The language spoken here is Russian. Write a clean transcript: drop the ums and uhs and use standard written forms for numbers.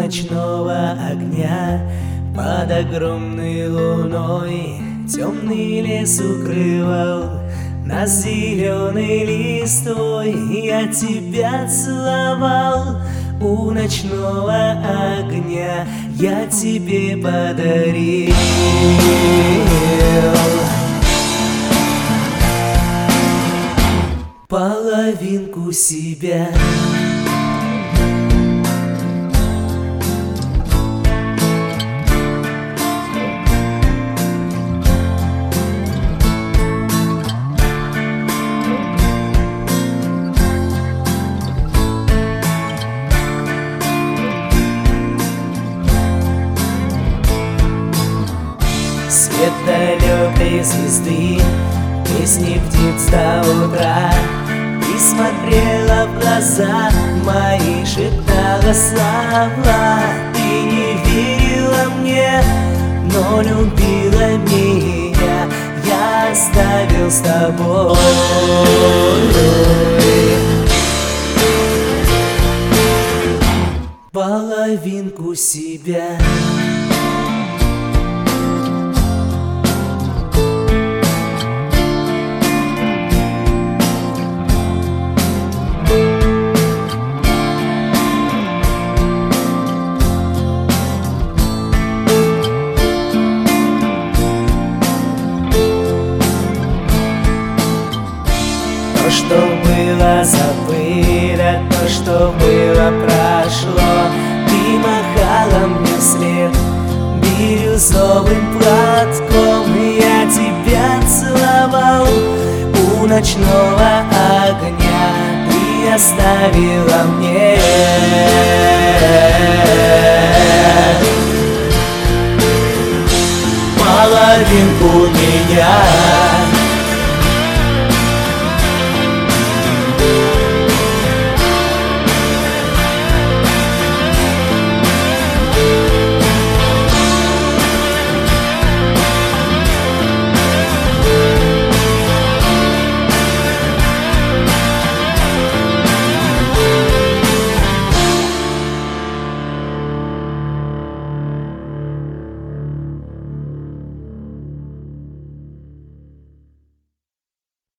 ночного огня под огромной луной темный лес укрывал нас зеленой листвой. Я тебя целовал у ночного огня, я тебе подарил половинку себя. Свет далекой звезды, песни птиц до утра. Ты смотрела в глаза мои, шептала слова. Ты не верила мне, но любила меня. Я оставил с тобой половинку себя. То, что было, забыто, то, что было, прошло. Ты махала мне вслед бирюзовым платком. Я тебя целовал у ночного огня. Ты оставила мне